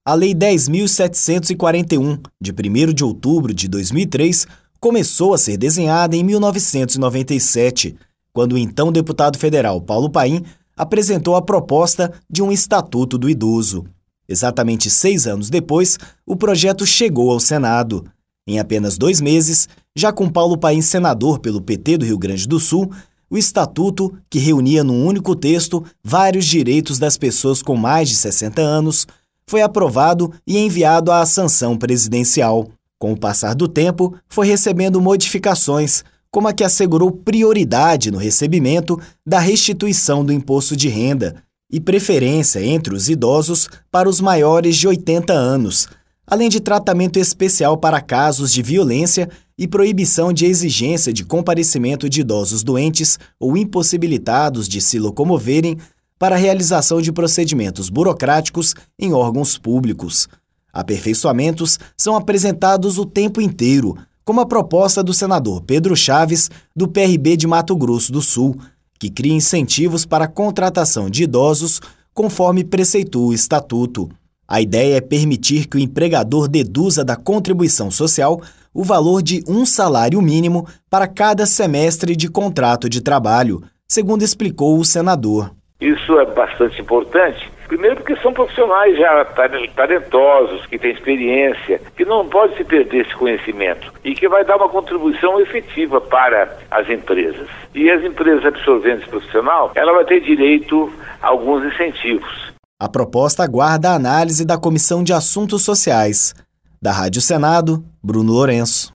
A Lei 10.741, de 1º de outubro de 2003, começou a ser desenhada em 1997, quando o então deputado federal Paulo Paim apresentou a proposta de um Estatuto do Idoso. Exatamente 6 anos depois, o projeto chegou ao Senado. Em apenas 2 meses, já com Paulo Paim senador pelo PT do Rio Grande do Sul, o Estatuto, que reunia num único texto vários direitos das pessoas com mais de 60 anos, foi aprovado e enviado à sanção presidencial. Com o passar do tempo, foi recebendo modificações, como a que assegurou prioridade no recebimento da restituição do imposto de renda e preferência entre os idosos para os maiores de 80 anos, além de tratamento especial para casos de violência e proibição de exigência de comparecimento de idosos doentes ou impossibilitados de se locomoverem para a realização de procedimentos burocráticos em órgãos públicos. Aperfeiçoamentos são apresentados o tempo inteiro, como a proposta do senador Pedro Chaves, do PRB de Mato Grosso do Sul, que cria incentivos para a contratação de idosos, conforme preceitua o Estatuto. A ideia é permitir que o empregador deduza da contribuição social o valor de um salário mínimo para cada semestre de contrato de trabalho, segundo explicou o senador. Isso é bastante importante, primeiro porque são profissionais já talentosos, que têm experiência, que não pode se perder esse conhecimento e que vai dar uma contribuição efetiva para as empresas. E as empresas absorvendo esse profissional, ela vai ter direito a alguns incentivos. A proposta aguarda a análise da Comissão de Assuntos Sociais. Da Rádio Senado, Bruno Lourenço.